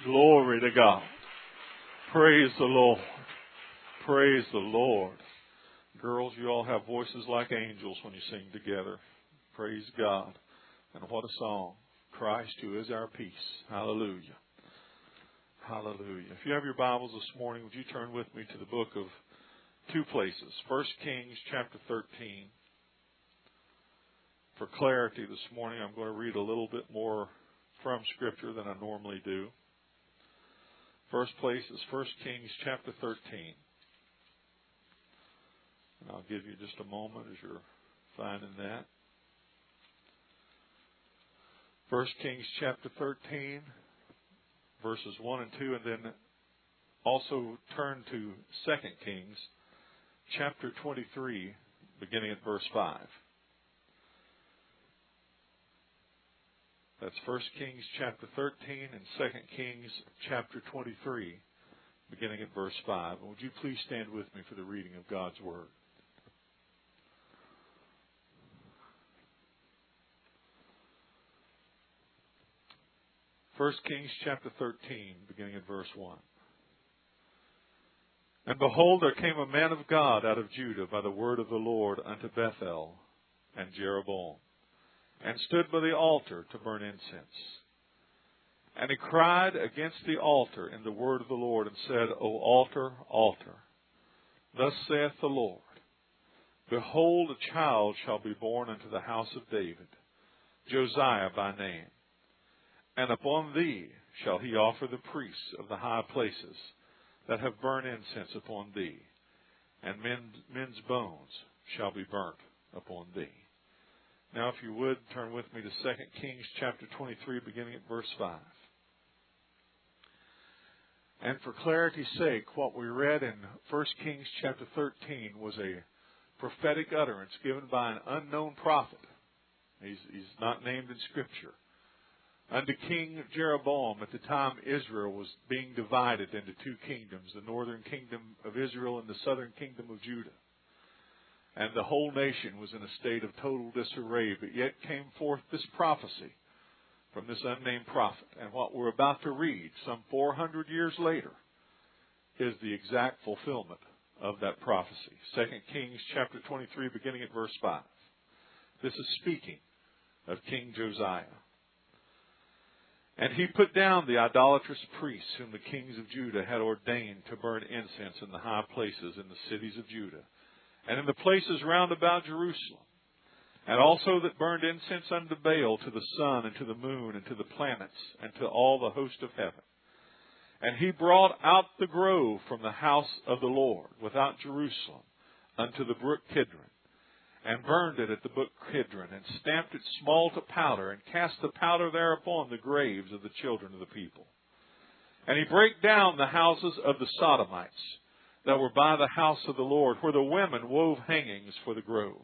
Glory to God. Praise the Lord. Praise the Lord. Girls, you all have voices like angels when you sing together. Praise God. And what a song. Christ who is our peace. Hallelujah. Hallelujah. If you have your Bibles this morning, would you turn with me to the book of two places. 1 Kings chapter 13. For clarity this morning, I'm going to read a little bit more from Scripture than I normally do. First place is 1 Kings chapter 13. And I'll give you just a moment as you're finding that. 1 Kings chapter 13, verses 1 and 2, and then also turn to 2 Kings chapter 23, beginning at verse 5. That's 1 Kings chapter 13 and 2 Kings chapter 23, beginning at verse 5. And would you please stand with me for the reading of God's Word? First Kings chapter 13, beginning at verse 1. And behold, there came a man of God out of Judah by the word of the Lord unto Bethel and Jeroboam, and stood by the altar to burn incense. And he cried against the altar in the word of the Lord, and said, O altar, altar, thus saith the Lord, behold, a child shall be born unto the house of David, Josiah by name. And upon thee shall he offer the priests of the high places that have burned incense upon thee, and men's bones shall be burnt upon thee. Now, if you would, turn with me to 2 Kings chapter 23, beginning at verse 5. And for clarity's sake, what we read in 1 Kings chapter 13 was a prophetic utterance given by an unknown prophet. He's not named in Scripture. Unto King Jeroboam, at the time Israel was being divided into two kingdoms, the northern kingdom of Israel and the southern kingdom of Judah. And the whole nation was in a state of total disarray, but yet came forth this prophecy from this unnamed prophet. And what we're about to read, some 400 years later, is the exact fulfillment of that prophecy. 2 Kings chapter 23, beginning at verse 5. This is speaking of King Josiah. And he put down the idolatrous priests whom the kings of Judah had ordained to burn incense in the high places in the cities of Judah, and in the places round about Jerusalem, and also that burned incense unto Baal, to the sun, and to the moon, and to the planets, and to all the host of heaven. And he brought out the grove from the house of the Lord, without Jerusalem, unto the brook Kidron, and burned it at the brook Kidron, and stamped it small to powder, and cast the powder thereupon the graves of the children of the people. And he brake down the houses of the Sodomites that were by the house of the Lord, where the women wove hangings for the grove.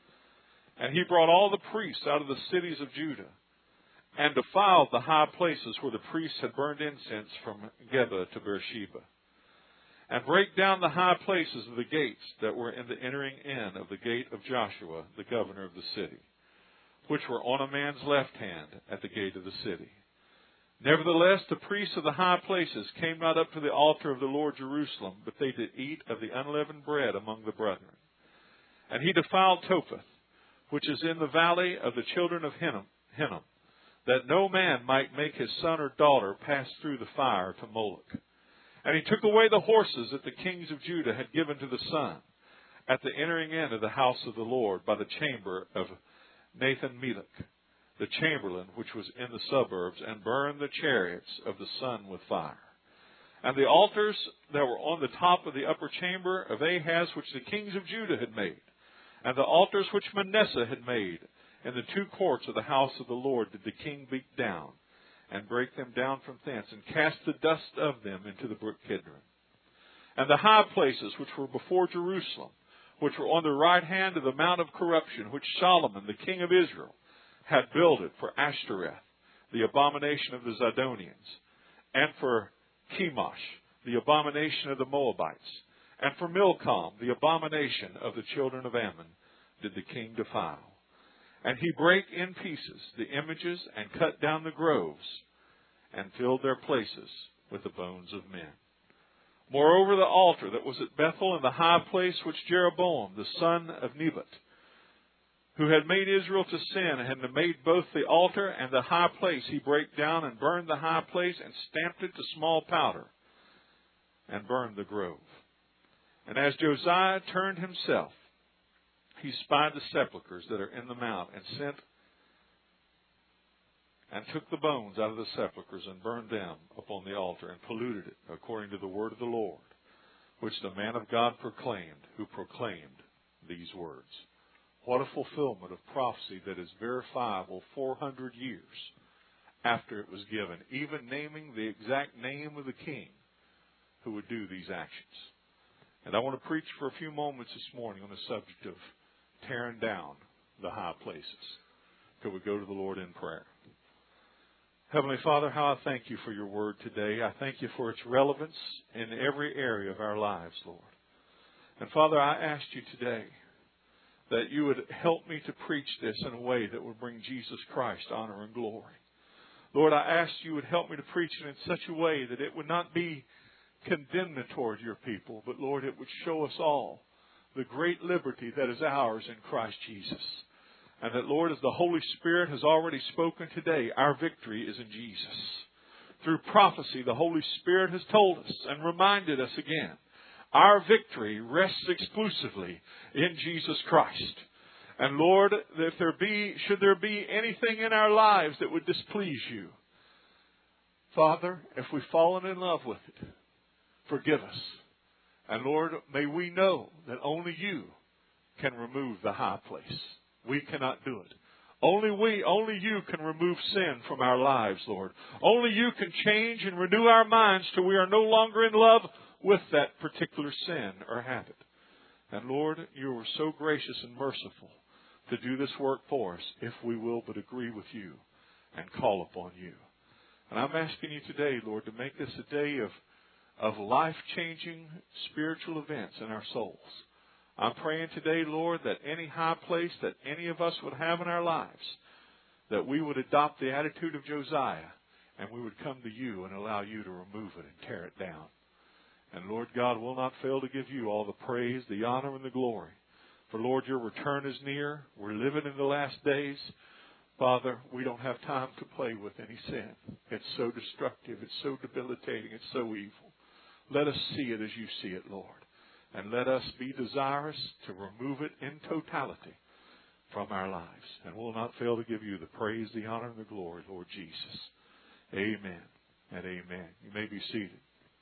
And he brought all the priests out of the cities of Judah, and defiled the high places where the priests had burned incense from Geba to Beersheba, and brake down the high places of the gates that were in the entering in of the gate of Joshua, the governor of the city, which were on a man's left hand at the gate of the city. Nevertheless, the priests of the high places came not up to the altar of the Lord Jerusalem, but they did eat of the unleavened bread among the brethren. And he defiled Topheth, which is in the valley of the children of Hinnom, that no man might make his son or daughter pass through the fire to Moloch. And he took away the horses that the kings of Judah had given to the sun, at the entering in of the house of the Lord, by the chamber of Nathan-Melech, the chamberlain which was in the suburbs, and burned the chariots of the sun with fire. And the altars that were on the top of the upper chamber of Ahaz, which the kings of Judah had made, and the altars which Manasseh had made in the two courts of the house of the Lord, did the king beat down, and break them down from thence, and cast the dust of them into the brook Kidron. And the high places which were before Jerusalem, which were on the right hand of the mount of corruption, which Solomon the king of Israel had builded for Ashtoreth, the abomination of the Zidonians, and for Chemosh, the abomination of the Moabites, and for Milcom, the abomination of the children of Ammon, did the king defile. And he brake in pieces the images, and cut down the groves, and filled their places with the bones of men. Moreover, the altar that was at Bethel, in the high place which Jeroboam, the son of Nebat, who had made Israel to sin, and had made both the altar and the high place, he brake down and burned the high place, and stamped it to small powder, and burned the grove. And as Josiah turned himself, he spied the sepulchres that are in the mount, and took the bones out of the sepulchres, and burned them upon the altar, and polluted it, according to the word of the Lord, which the man of God proclaimed, who proclaimed these words. What a fulfillment of prophecy that is verifiable 400 years after it was given, even naming the exact name of the king who would do these actions. And I want to preach for a few moments this morning on the subject of tearing down the high places. Till we go to the Lord in prayer. Heavenly Father, how I thank you for your word today. I thank you for its relevance in every area of our lives, Lord. And Father, I ask you today that you would help me to preach this in a way that would bring Jesus Christ honor and glory. Lord, I ask you would help me to preach it in such a way that it would not be condemnatory to your people, but Lord, it would show us all the great liberty that is ours in Christ Jesus. And that, Lord, as the Holy Spirit has already spoken today, our victory is in Jesus. Through prophecy, the Holy Spirit has told us and reminded us again, our victory rests exclusively in Jesus Christ. And Lord, should there be anything in our lives that would displease you, Father, if we've fallen in love with it, forgive us. And Lord, may we know that only you can remove the high place. We cannot do it. Only you can remove sin from our lives, Lord. Only you can change and renew our minds till we are no longer in love with that particular sin or habit. And Lord, you are so gracious and merciful to do this work for us if we will but agree with you and call upon you. And I'm asking you today, Lord, to make this a day of life-changing spiritual events in our souls. I'm praying today, Lord, that any high place that any of us would have in our lives, that we would adopt the attitude of Josiah, and we would come to you and allow you to remove it and tear it down. And Lord God, will not fail to give you all the praise, the honor, and the glory. For Lord, your return is near. We're living in the last days. Father, we don't have time to play with any sin. It's so destructive. It's so debilitating. It's so evil. Let us see it as you see it, Lord. And let us be desirous to remove it in totality from our lives. And we'll not fail to give you the praise, the honor, and the glory, Lord Jesus. Amen and amen. You may be seated.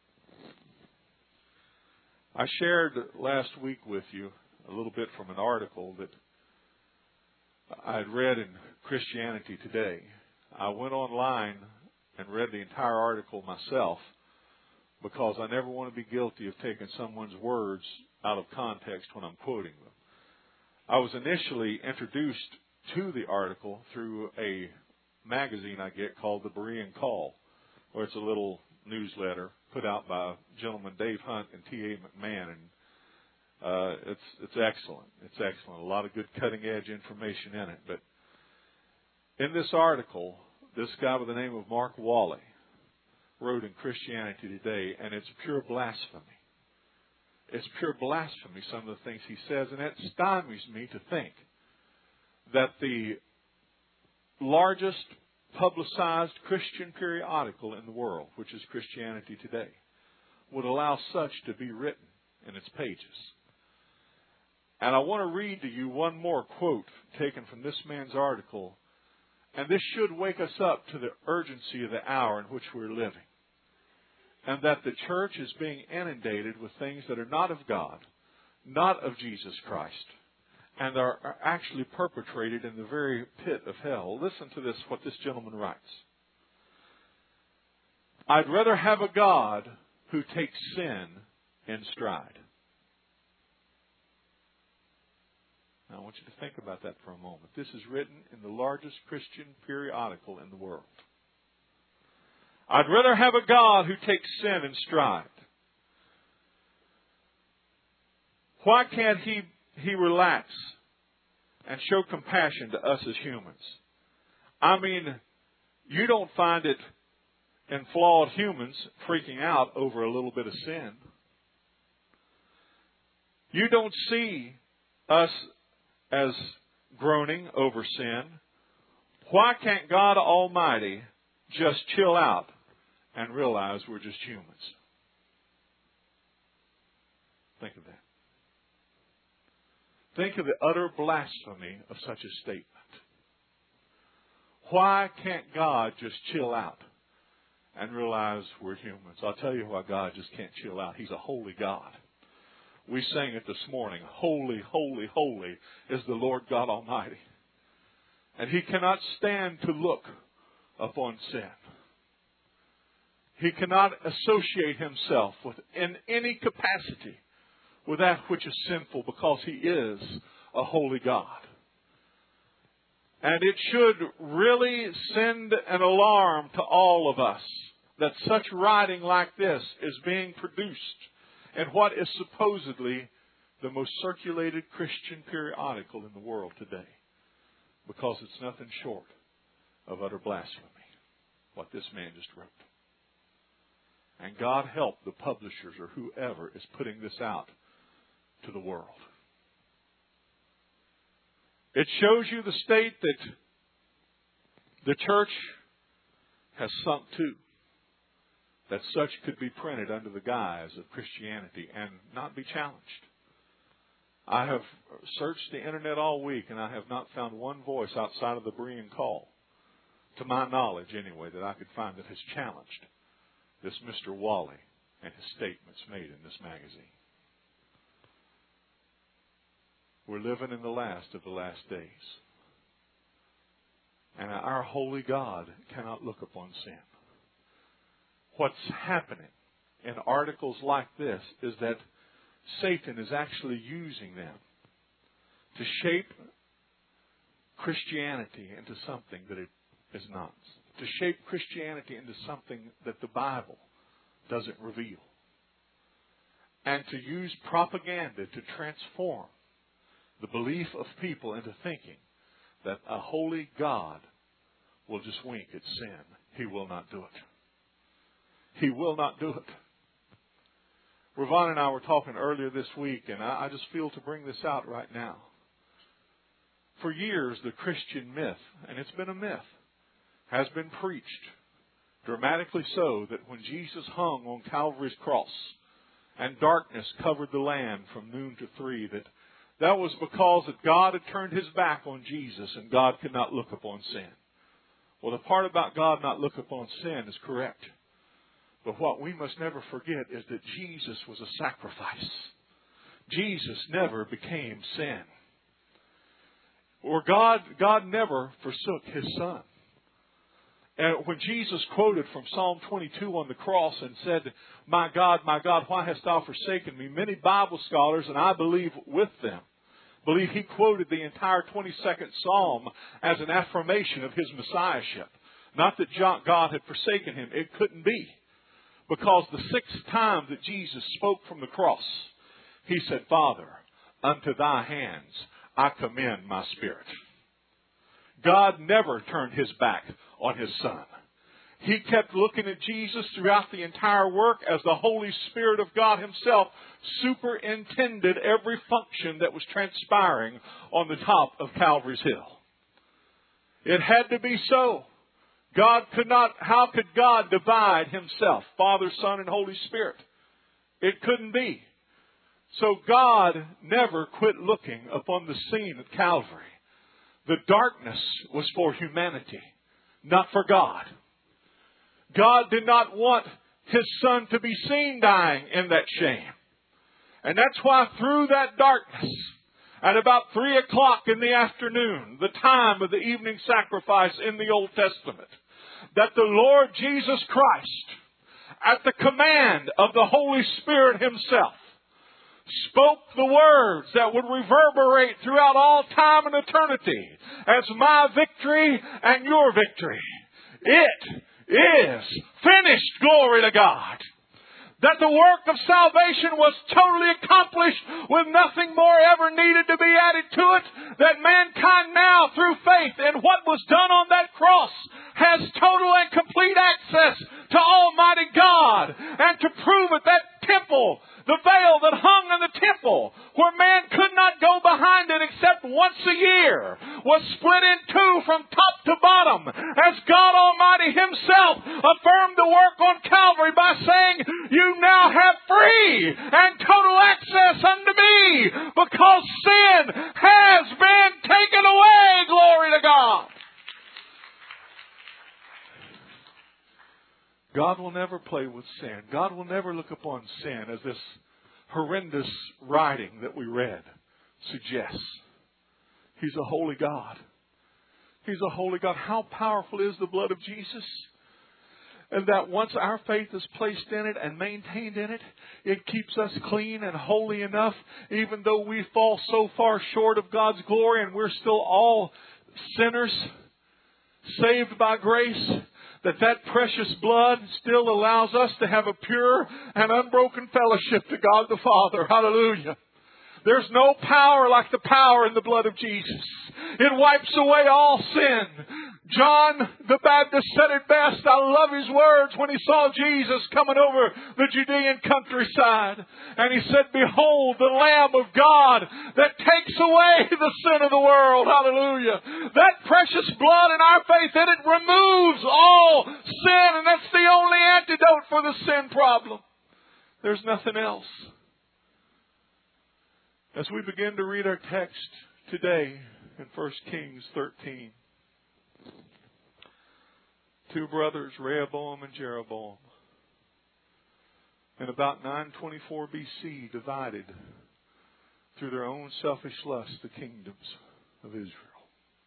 I shared last week with you a little bit from an article that I had read in Christianity Today. I went online and read the entire article myself, because I never want to be guilty of taking someone's words out of context when I'm quoting them. I was initially introduced to the article through a magazine I get called the Berean Call, where it's a little newsletter put out by gentlemen Dave Hunt and T.A. McMahon. And it's excellent. It's excellent. A lot of good cutting-edge information in it. But in this article, this guy by the name of Mark Wally wrote in Christianity Today, and it's pure blasphemy. It's pure blasphemy, some of the things he says, and it stymies me to think that the largest publicized Christian periodical in the world, which is Christianity Today, would allow such to be written in its pages. And I want to read to you one more quote taken from this man's article, and this should wake us up to the urgency of the hour in which we're living. And that the church is being inundated with things that are not of God, not of Jesus Christ, and are actually perpetrated in the very pit of hell. Listen to this, what this gentleman writes. I'd rather have a God who takes sin in stride. Now, I want you to think about that for a moment. This is written in the largest Christian periodical in the world. I'd rather have a God who takes sin in stride. Why can't He relax and show compassion to us as humans? I mean, you don't find it in flawed humans freaking out over a little bit of sin. You don't see us as groaning over sin. Why can't God Almighty just chill out and realize we're just humans? Think of that. Think of the utter blasphemy of such a statement. Why can't God just chill out and realize we're humans? I'll tell you why God just can't chill out. He's a holy God. We sang it this morning. Holy, holy, holy is the Lord God Almighty. And He cannot stand to look upon sin. He cannot associate Himself in any capacity with that which is sinful, because He is a holy God. And it should really send an alarm to all of us that such writing like this is being produced in what is supposedly the most circulated Christian periodical in the world today. Because it's nothing short of utter blasphemy, what this man just wrote. And God help the publishers or whoever is putting this out to the world. It shows you the state that the church has sunk to. That such could be printed under the guise of Christianity and not be challenged. I have searched the internet all week and I have not found one voice outside of the Berean call, to my knowledge anyway, that I could find that has challenged this Mr. Wally and his statements made in this magazine. We're living in the last of the last days. And our holy God cannot look upon sin. What's happening in articles like this is that Satan is actually using them to shape Christianity into something that it is not. To shape Christianity into something that the Bible doesn't reveal. And to use propaganda to transform the belief of people into thinking that a holy God will just wink at sin. He will not do it. He will not do it. Ravon and I were talking earlier this week, and I just feel to bring this out right now. For years, the Christian myth, and it's been a myth, has been preached, dramatically so, that when Jesus hung on Calvary's cross and darkness covered the land from noon to 3, that was because that God had turned His back on Jesus and God could not look upon sin. Well, the part about God not look upon sin is correct. But what we must never forget is that Jesus was a sacrifice. Jesus never became sin. Or God never forsook His Son. And when Jesus quoted from Psalm 22 on the cross and said, my God, why hast thou forsaken me?" Many Bible scholars, and I believe with them, believe he quoted the entire 22nd Psalm as an affirmation of His Messiahship. Not that God had forsaken Him. It couldn't be. Because the 6th time that Jesus spoke from the cross, He said, "Father, unto Thy hands I commend my spirit." God never turned His back on His Son. He kept looking at Jesus throughout the entire work as the Holy Spirit of God Himself superintended every function that was transpiring on the top of Calvary's Hill. It had to be so. How could God divide Himself, Father, Son, and Holy Spirit? It couldn't be. So God never quit looking upon the scene at Calvary. The darkness was for humanity, not for God. God did not want His Son to be seen dying in that shame. And that's why through that darkness, at about 3 o'clock in the afternoon, the time of the evening sacrifice in the Old Testament, that the Lord Jesus Christ, at the command of the Holy Spirit Himself, spoke the words that would reverberate throughout all time and eternity as my victory and your victory. It is finished. Glory to God. That the work of salvation was totally accomplished with nothing more ever needed to be added to it. That mankind now, through faith in what was done on that cross, has total and complete access to Almighty God. And to prove it, that temple, the veil that hung in the temple, where man could not go behind it except once a year, was split in two from top to bottom, as God Almighty Himself affirmed the work on Calvary by saying, you now have free and total access unto me, because sin has been taken away. Glory to God. God will never play with sin. God will never look upon sin as this horrendous writing that we read suggests. He's a holy God. He's a holy God. How powerful is the blood of Jesus? And that once our faith is placed in it and maintained in it, it keeps us clean and holy enough, even though we fall so far short of God's glory and we're still all sinners, saved by grace, that precious blood still allows us to have a pure and unbroken fellowship to God the Father. Hallelujah. There's no power like the power in the blood of Jesus. It wipes away all sin. John the Baptist said it best. I love his words when he saw Jesus coming over the Judean countryside. And he said, behold, the Lamb of God that takes away the sin of the world. Hallelujah. That precious blood in our faith, and it removes all sin. And that's the only antidote for the sin problem. There's nothing else. As we begin to read our text today in 1 Kings 13, two brothers, Rehoboam and Jeroboam, in about 924 BC, divided through their own selfish lust the kingdoms of Israel.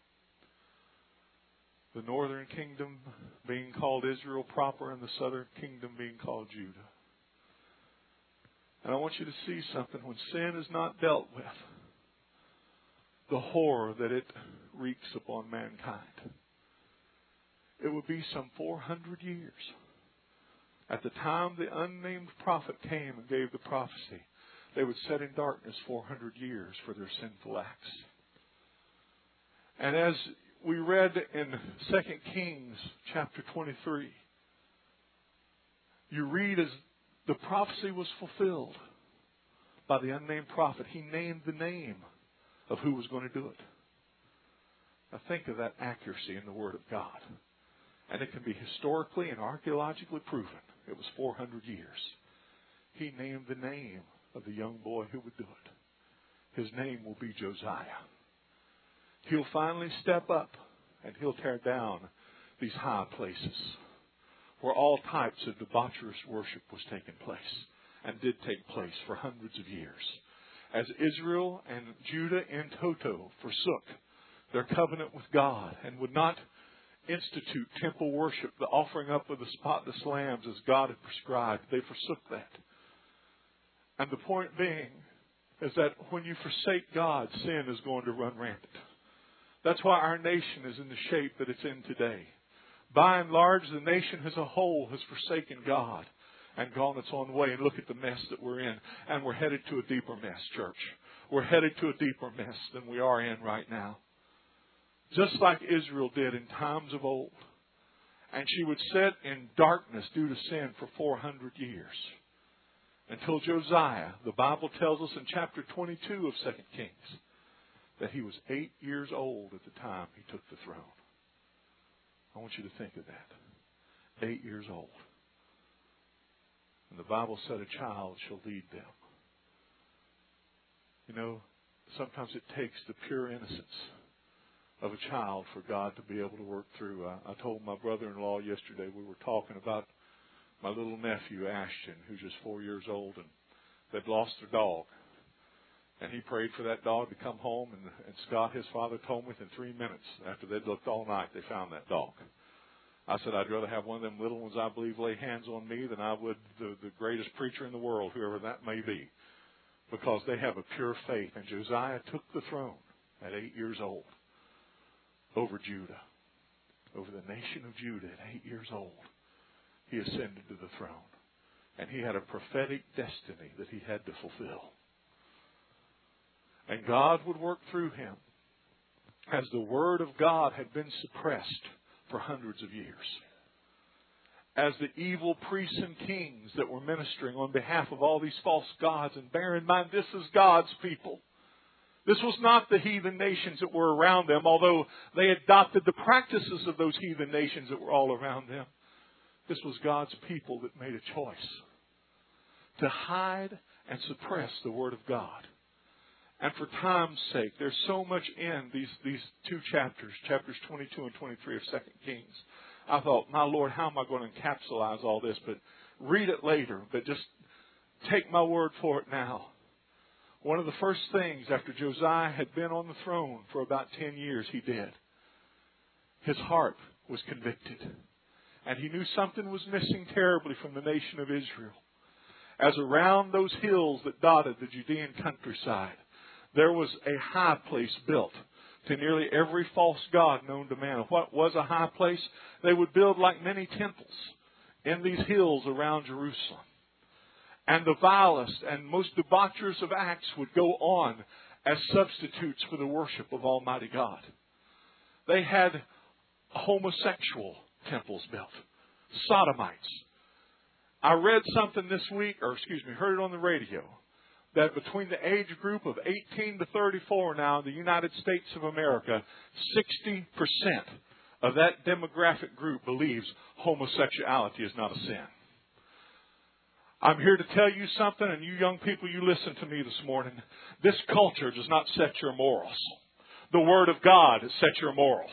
The northern kingdom being called Israel proper and the southern kingdom being called Judah. And I want you to see something. When sin is not dealt with, the horror that it wreaks upon mankind. It would be some 400 years. At the time the unnamed prophet came and gave the prophecy, they would sit in darkness 400 years for their sinful acts. And as we read in 2 Kings chapter 23, you read as the prophecy was fulfilled by the unnamed prophet. He named the name of who was going to do it. Now think of that accuracy in the Word of God. And it can be historically and archaeologically proven. It was 400 years. He named the name of the young boy who would do it. His name will be Josiah. He'll finally step up and he'll tear down these high places where all types of debaucherous worship was taking place and did take place for hundreds of years. As Israel and Judah in toto forsook their covenant with God and would not institute temple worship, the offering up of the spotless lambs as God had prescribed, they forsook that. And the point being is that when you forsake God, sin is going to run rampant. That's why our nation is in the shape that it's in today. By and large, the nation as a whole has forsaken God and gone its own way. And look at the mess that we're in. And we're headed to a deeper mess, church. We're headed to a deeper mess than we are in right now. Just like Israel did in times of old. And she would sit in darkness due to sin for 400 years. Until Josiah, the Bible tells us in chapter 22 of 2 Kings, that he was 8 years old at the time he took the throne. I want you to think of that. 8 years old. And the Bible said a child shall lead them. You know, sometimes it takes the pure innocence of a child for God to be able to work through. I told my brother-in-law yesterday, we were talking about my little nephew, Ashton, who's just 4 years old, and they'd lost their dog. And he prayed for that dog to come home, and Scott, his father, told me within 3 minutes, after they'd looked all night, they found that dog. I said, I'd rather have one of them little ones I believe lay hands on me than I would the greatest preacher in the world, whoever that may be. Because they have a pure faith. And Josiah took the throne at 8 years old over Judah, over the nation of Judah at 8 years old. He ascended to the throne. And he had a prophetic destiny that he had to fulfill. And God would work through him as the Word of God had been suppressed for hundreds of years. As the evil priests and kings that were ministering on behalf of all these false gods. And bear in mind, this is God's people. This was not the heathen nations that were around them, although they adopted the practices of those heathen nations that were all around them. This was God's people that made a choice to hide and suppress the Word of God. And for time's sake, there's so much in these two chapters, chapters 22 and 23 of 2 Kings. I thought, my Lord, how am I going to encapsulate all this? But read it later, but just take my word for it now. One of the first things after Josiah had been on the throne for about 10 years, he did. His heart was convicted. And he knew something was missing terribly from the nation of Israel. As around those hills that dotted the Judean countryside, there was a high place built to nearly every false god known to man. What was a high place? They would build like many temples in these hills around Jerusalem. And the vilest and most debaucherous of acts would go on as substitutes for the worship of Almighty God. They had homosexual temples built, sodomites. I read something this week, heard it on the radio, that between the age group of 18 to 34 now in the United States of America, 60% of that demographic group believes homosexuality is not a sin. I'm here to tell you something, and you young people, you listen to me this morning. This culture does not set your morals. The Word of God sets your morals.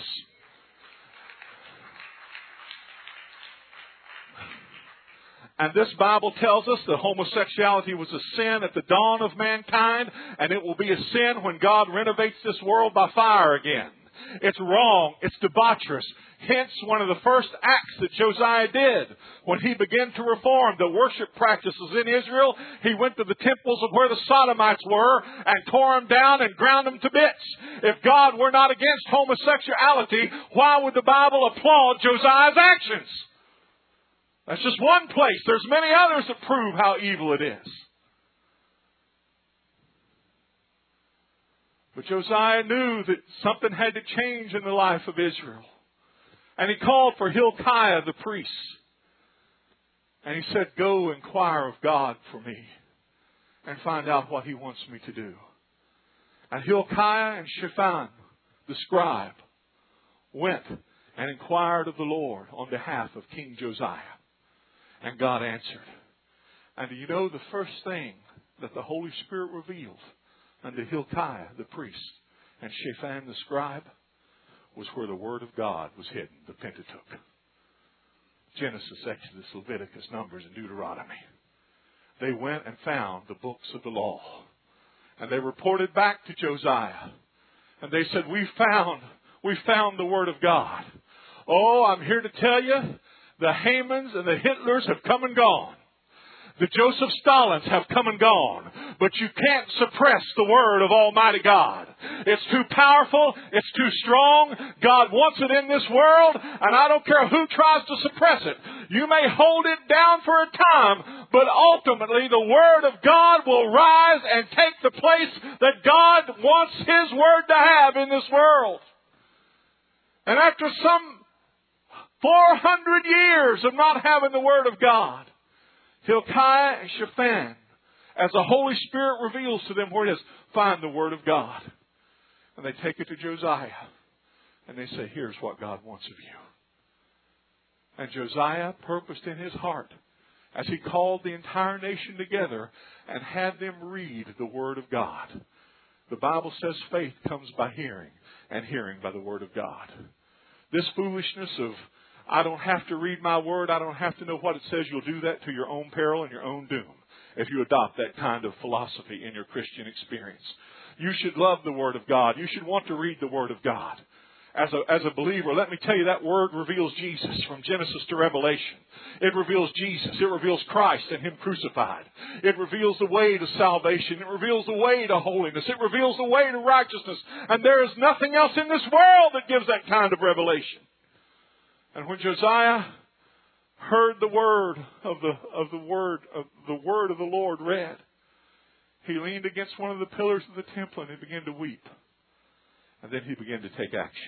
And this Bible tells us that homosexuality was a sin at the dawn of mankind, and it will be a sin when God renovates this world by fire again. It's wrong. It's debaucherous. Hence, one of the first acts that Josiah did when he began to reform the worship practices in Israel, he went to the temples of where the Sodomites were and tore them down and ground them to bits. If God were not against homosexuality, why would the Bible applaud Josiah's actions? That's just one place. There's many others that prove how evil it is. But Josiah knew that something had to change in the life of Israel. And he called for Hilkiah the priest. And he said, go inquire of God for me and find out what He wants me to do. And Hilkiah and Shaphan, the scribe, went and inquired of the Lord on behalf of King Josiah. And God answered. And do you know the first thing that the Holy Spirit revealed unto Hilkiah the priest and Shaphan the scribe was where the Word of God was hidden, the Pentateuch. Genesis, Exodus, Leviticus, Numbers, and Deuteronomy. They went and found the books of the law. And they reported back to Josiah. And they said, we found the Word of God. Oh, I'm here to tell you, the Hamans and the Hitlers have come and gone. The Joseph Stalins have come and gone. But you can't suppress the Word of Almighty God. It's too powerful. It's too strong. God wants it in this world. And I don't care who tries to suppress it. You may hold it down for a time. But ultimately the Word of God will rise and take the place that God wants His Word to have in this world. And after some 400 years of not having the Word of God, Hilkiah and Shaphan, as the Holy Spirit reveals to them where it is, find the Word of God. And they take it to Josiah. And they say, here's what God wants of you. And Josiah purposed in his heart, as he called the entire nation together and had them read the Word of God. The Bible says faith comes by hearing, and hearing by the Word of God. This foolishness of, I don't have to read my Word, I don't have to know what it says, you'll do that to your own peril and your own doom if you adopt that kind of philosophy in your Christian experience. You should love the Word of God. You should want to read the Word of God. As a believer, let me tell you, that Word reveals Jesus from Genesis to Revelation. It reveals Jesus. It reveals Christ and Him crucified. It reveals the way to salvation. It reveals the way to holiness. It reveals the way to righteousness. And there is nothing else in this world that gives that kind of revelation. And when Josiah heard the word of the word of the Lord read, he leaned against one of the pillars of the temple and he began to weep. And then he began to take action.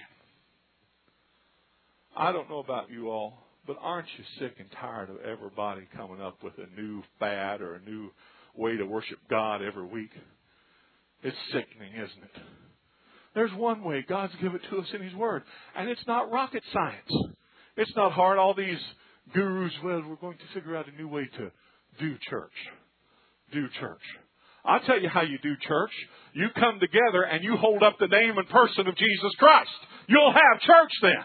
I don't know about you all, but aren't you sick and tired of everybody coming up with a new fad or a new way to worship God every week? It's sickening, isn't it? There's one way God's given it to us in His Word. And it's not rocket science. It's not hard. All these gurus, well, we're going to figure out a new way to do church. Do church. I'll tell you how you do church. You come together and you hold up the name and person of Jesus Christ. You'll have church then.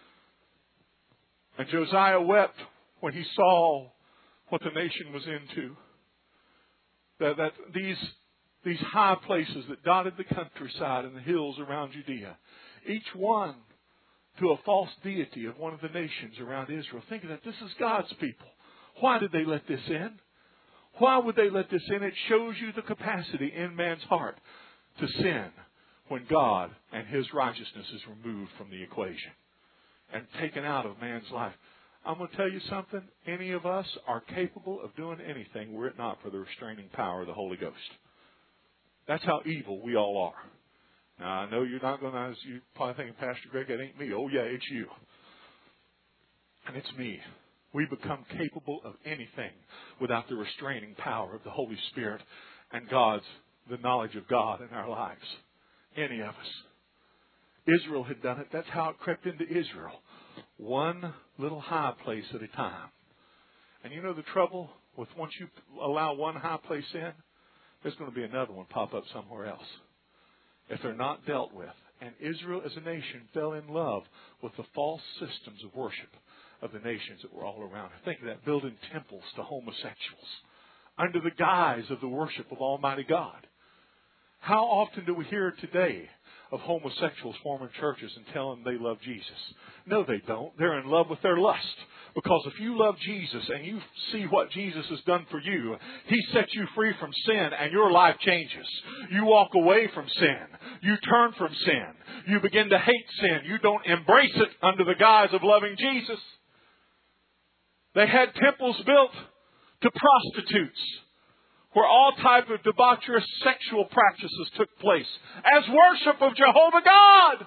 And Josiah wept when he saw what the nation was into. That these high places that dotted the countryside and the hills around Judea, each one to a false deity of one of the nations around Israel. Think of that. This is God's people. Why did they let this in? Why would they let this in? It shows you the capacity in man's heart to sin when God and His righteousness is removed from the equation and taken out of man's life. I'm going to tell you something. Any of us are capable of doing anything were it not for the restraining power of the Holy Ghost. That's how evil we all are. Now, I know you're not going to, you're probably thinking, Pastor Greg, that ain't me. Oh, yeah, it's you. And it's me. We become capable of anything without the restraining power of the Holy Spirit and the knowledge of God in our lives. Any of us. Israel had done it. That's how it crept into Israel. One little high place at a time. And you know the trouble with once you allow one high place in, there's going to be another one pop up somewhere else if they're not dealt with. And Israel as a nation fell in love with the false systems of worship of the nations that were all around her. Think of that, building temples to homosexuals under the guise of the worship of Almighty God. How often do we hear today of homosexuals forming churches and telling them they love Jesus? No, they don't. They're in love with their lust. Because if you love Jesus and you see what Jesus has done for you, He sets you free from sin and your life changes. You walk away from sin. You turn from sin. You begin to hate sin. You don't embrace it under the guise of loving Jesus. They had temples built to prostitutes where all type of debaucherous sexual practices took place as worship of Jehovah God.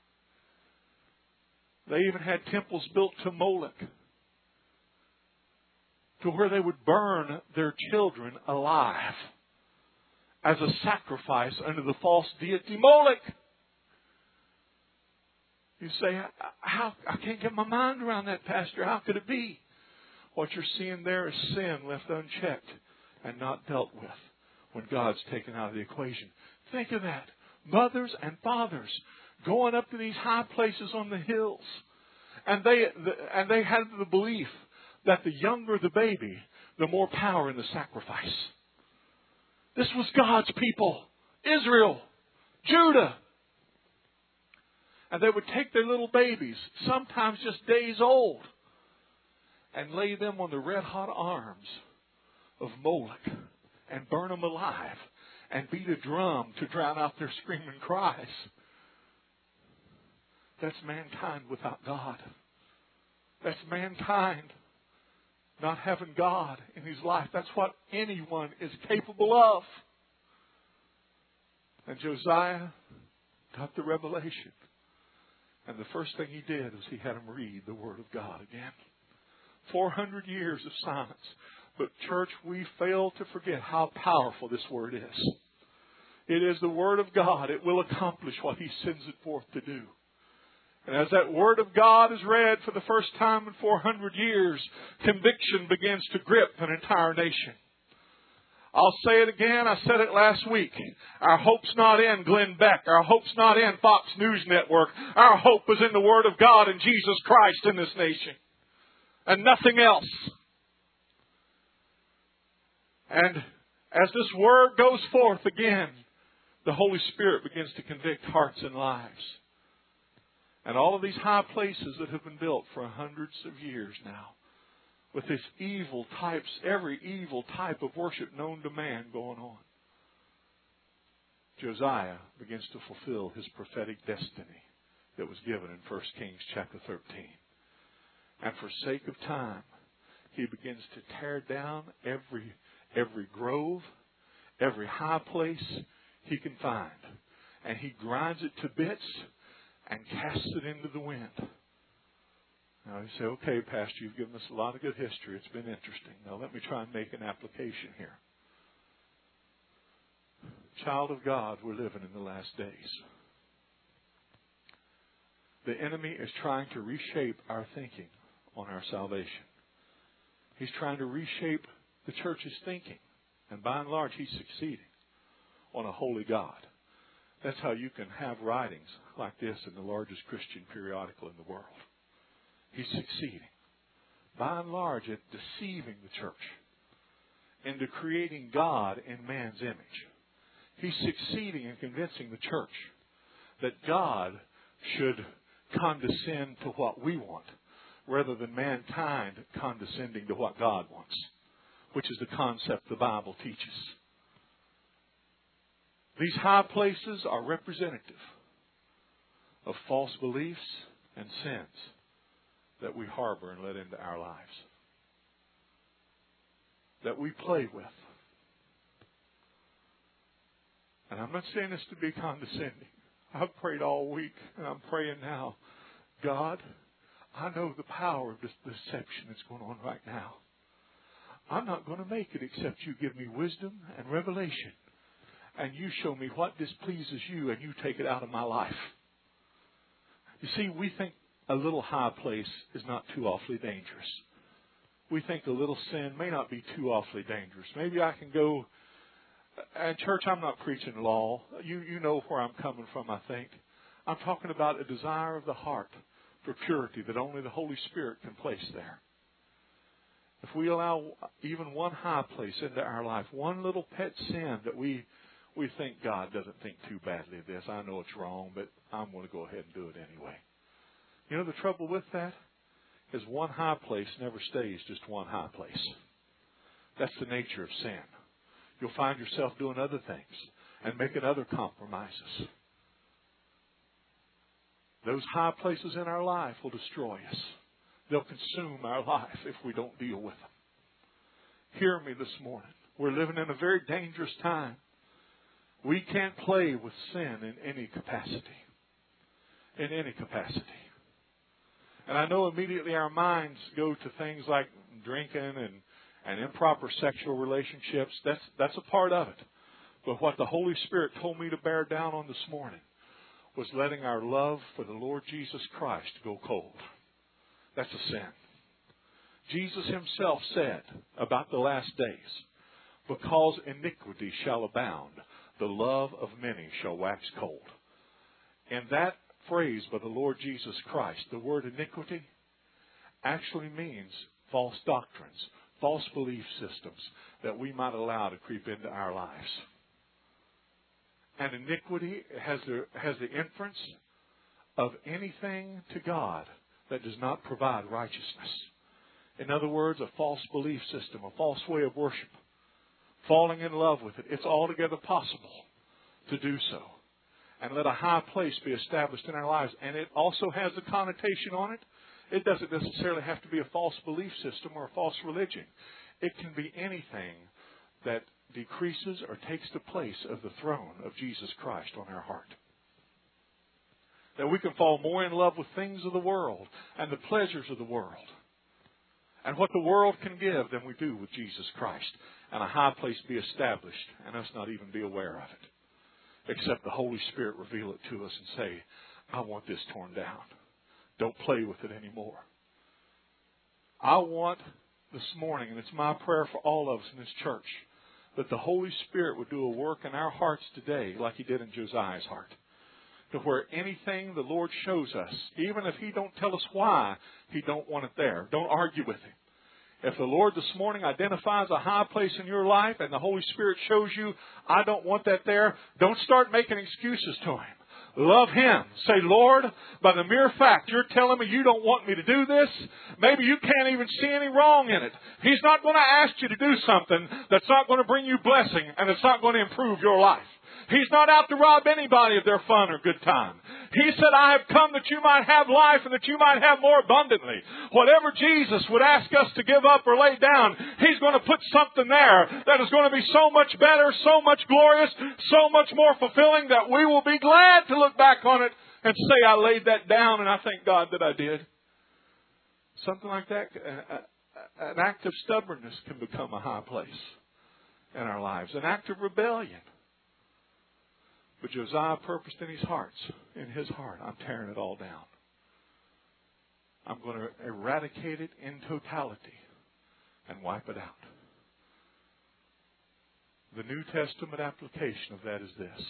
They even had temples built to Moloch, to where they would burn their children alive as a sacrifice under the false deity Moloch. You say, I can't get my mind around that, Pastor. How could it be? What you're seeing there is sin left unchecked and not dealt with when God's taken out of the equation. Think of that. Mothers and fathers going up to these high places on the hills. And they had the belief that the younger the baby, the more power in the sacrifice. This was God's people. Israel. Judah. And they would take their little babies, sometimes just days old, and lay them on the red-hot arms of Moloch and burn them alive and beat a drum to drown out their screaming cries. That's mankind without God. That's mankind not having God in his life. That's what anyone is capable of. And Josiah got the revelation. And the first thing he did was he had him read the Word of God again. 400 years of silence. But church, we fail to forget how powerful this Word is. It is the Word of God. It will accomplish what He sends it forth to do. And as that Word of God is read for the first time in 400 years, conviction begins to grip an entire nation. I'll say it again. I said it last week. Our hope's not in Glenn Beck. Our hope's not in Fox News Network. Our hope is in the Word of God and Jesus Christ in this nation. And nothing else. And as this Word goes forth again, the Holy Spirit begins to convict hearts and lives. And all of these high places that have been built for hundreds of years now, with this evil types, every evil type of worship known to man going on, Josiah begins to fulfill his prophetic destiny that was given in 1 Kings chapter 13. And for sake of time, He begins to tear down every grove, every high place he can find. And he grinds it to bits and casts it into the wind. Now you say, okay, Pastor, you've given us a lot of good history. It's been interesting. Now let me try and make an application here. Child of God, we're living in the last days. The enemy is trying to reshape our thinking on our salvation. He's trying to reshape the church's thinking. And by and large, he's succeeding on a holy God. That's how you can have writings like this in the largest Christian periodical in the world. He's succeeding, by and large, at deceiving the church into creating God in man's image. He's succeeding in convincing the church that God should condescend to what we want, rather than mankind condescending to what God wants, which is the concept the Bible teaches. These high places are representative of false beliefs and sins that we harbor and let into our lives, that we play with. And I'm not saying this to be condescending. I've prayed all week, and I'm praying now. God, I know the power of this deception that's going on right now. I'm not going to make it except you give me wisdom and revelation, and you show me what displeases you, and you take it out of my life. You see, we think a little high place is not too awfully dangerous. We think a little sin may not be too awfully dangerous. Maybe I can go... And church, I'm not preaching law. You know where I'm coming from, I think. I'm talking about a desire of the heart for purity that only the Holy Spirit can place there. If we allow even one high place into our life, one little pet sin that we think God doesn't think too badly of this. I know it's wrong, but I'm going to go ahead and do it anyway. You know the trouble with that is one high place never stays just one high place. That's the nature of sin. You'll find yourself doing other things and making other compromises. Those high places in our life will destroy us. They'll consume our life if we don't deal with them. Hear me this morning. We're living in a very dangerous time. We can't play with sin in any capacity. In any capacity. And I know immediately our minds go to things like drinking and improper sexual relationships. That's a part of it. But what the Holy Spirit told me to bear down on this morning was letting our love for the Lord Jesus Christ go cold. That's a sin. Jesus himself said about the last days, because iniquity shall abound, the love of many shall wax cold. And that phrase by the Lord Jesus Christ, the word iniquity, actually means false doctrines, false belief systems that we might allow to creep into our lives. And iniquity has the inference of anything to God that does not provide righteousness. In other words, a false belief system, a false way of worship. Falling in love with it. It's altogether possible to do so. And let a high place be established in our lives. And it also has a connotation on it. It doesn't necessarily have to be a false belief system or a false religion. It can be anything that decreases or takes the place of the throne of Jesus Christ on our heart. That we can fall more in love with things of the world and the pleasures of the world and what the world can give than we do with Jesus Christ. And a high place be established and us not even be aware of it. Except the Holy Spirit reveal it to us and say, I want this torn down. Don't play with it anymore. I want this morning, and it's my prayer for all of us in this church, that the Holy Spirit would do a work in our hearts today like He did in Josiah's heart. To where anything the Lord shows us, even if He don't tell us why He don't want it there, don't argue with Him. If the Lord this morning identifies a high place in your life and the Holy Spirit shows you, I don't want that there, don't start making excuses to Him. Love Him. Say, Lord, by the mere fact you're telling me you don't want me to do this, maybe you can't even see any wrong in it. He's not going to ask you to do something that's not going to bring you blessing and it's not going to improve your life. He's not out to rob anybody of their fun or good time. He said, I have come that you might have life and that you might have more abundantly. Whatever Jesus would ask us to give up or lay down, He's going to put something there that is going to be so much better, so much glorious, so much more fulfilling that we will be glad to look back on it and say, I laid that down and I thank God that I did. Something like that, an act of stubbornness can become a high place in our lives. An act of rebellion. But Josiah purposed in his heart, I'm tearing it all down. I'm going to eradicate it in totality and wipe it out. The New Testament application of that is this.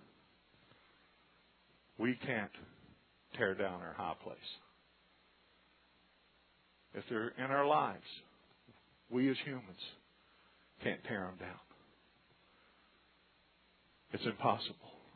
We can't tear down our high place. If they're in our lives, we as humans can't tear them down. It's impossible.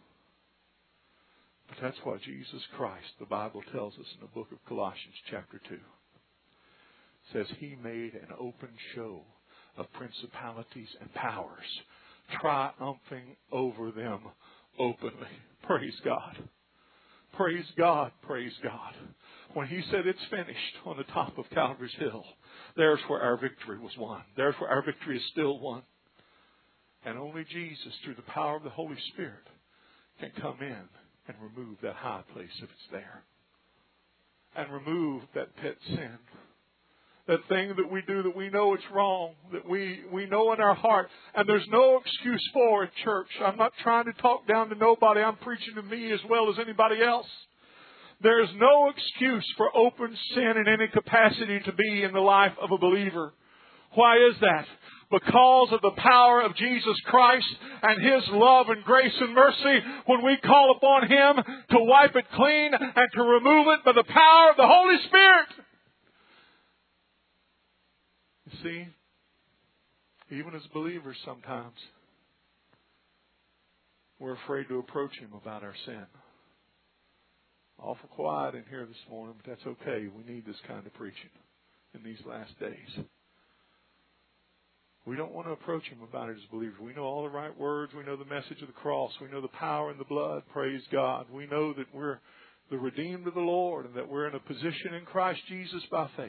But that's why Jesus Christ, the Bible tells us in the book of Colossians chapter 2, says He made an open show of principalities and powers, triumphing over them openly. Praise God. Praise God. Praise God. When He said it's finished on the top of Calvary's Hill, there's where our victory was won. There's where our victory is still won. And only Jesus, through the power of the Holy Spirit, can come in and remove that high place if it's there. And remove that pet sin. That thing that we do that we know it's wrong, that we know in our heart. And there's no excuse for it, church. I'm not trying to talk down to nobody. I'm preaching to me as well as anybody else. There's no excuse for open sin in any capacity to be in the life of a believer. Why is that? Because of the power of Jesus Christ and His love and grace and mercy, when we call upon Him to wipe it clean and to remove it by the power of the Holy Spirit. You see, even as believers sometimes, we're afraid to approach Him about our sin. Awful quiet in here this morning, but that's okay. We need this kind of preaching in these last days. We don't want to approach Him about it as believers. We know all the right words. We know the message of the cross. We know the power in the blood. Praise God. We know that we're the redeemed of the Lord and that we're in a position in Christ Jesus by faith.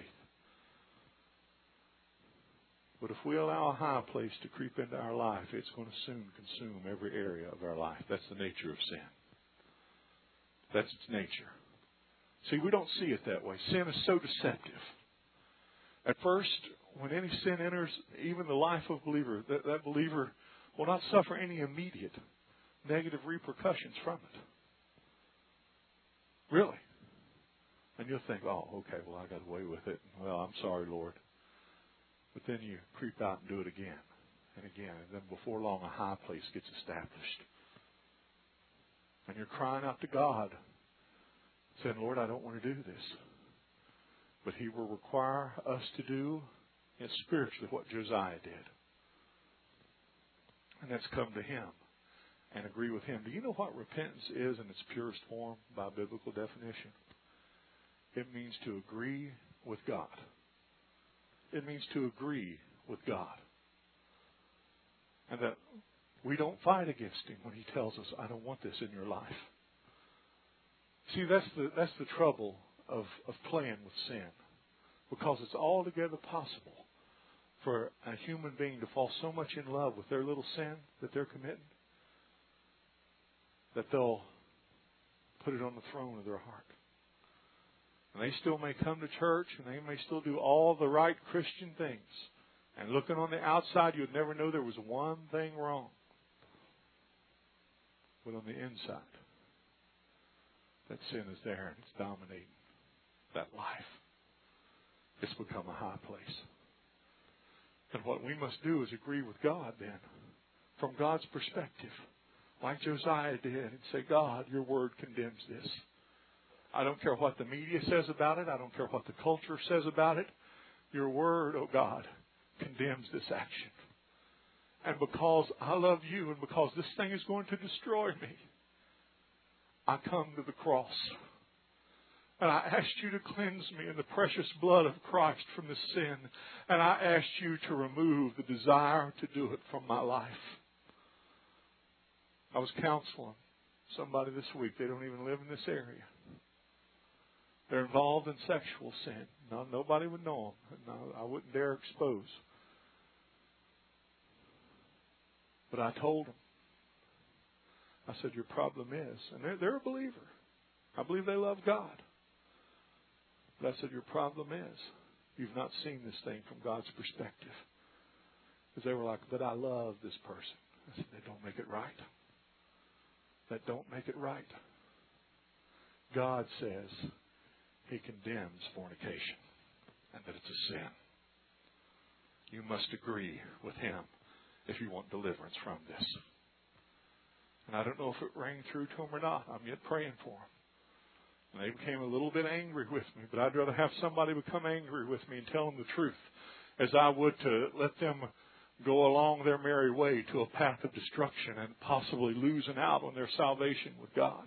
But if we allow a high place to creep into our life, it's going to soon consume every area of our life. That's the nature of sin. That's its nature. See, we don't see it that way. Sin is so deceptive. At first, when any sin enters even the life of a believer, that believer will not suffer any immediate negative repercussions from it. Really. And you'll think, oh, okay, well, I got away with it. Well, I'm sorry, Lord. But then you creep out and do it again and again. And then before long, a high place gets established. And you're crying out to God, saying, Lord, I don't want to do this. But He will require us to do spiritually what Josiah did. And that's come to Him and agree with Him. Do you know what repentance is in its purest form by biblical definition? It means to agree with God. It means to agree with God. And that we don't fight against Him when He tells us, I don't want this in your life. See, that's the trouble of playing with sin. Because it's altogether possible for a human being to fall so much in love with their little sin that they're committing that they'll put it on the throne of their heart. And they still may come to church and they may still do all the right Christian things. And looking on the outside, you'd never know there was one thing wrong. But on the inside, that sin is there and it's dominating that life. It's become a high place. And what we must do is agree with God then, from God's perspective, like Josiah did, and say, God, your word condemns this. I don't care what the media says about it. I don't care what the culture says about it. Your word, oh God, condemns this action. And because I love you and because this thing is going to destroy me, I come to the cross. And I asked you to cleanse me in the precious blood of Christ from this sin. And I asked you to remove the desire to do it from my life. I was counseling somebody this week. They don't even live in this area. They're involved in sexual sin. No, nobody would know them. No, I wouldn't dare expose. But I told them. I said, your problem is, and they're a believer. I believe they love God. But I said, your problem is, you've not seen this thing from God's perspective. Because they were like, but I love this person. I said, that don't make it right. That don't make it right. God says He condemns fornication and that it's a sin. You must agree with Him if you want deliverance from this. And I don't know if it rang through to them or not. I'm yet praying for them. And they became a little bit angry with me, but I'd rather have somebody become angry with me and tell them the truth as I would to let them go along their merry way to a path of destruction and possibly losing out on their salvation with God.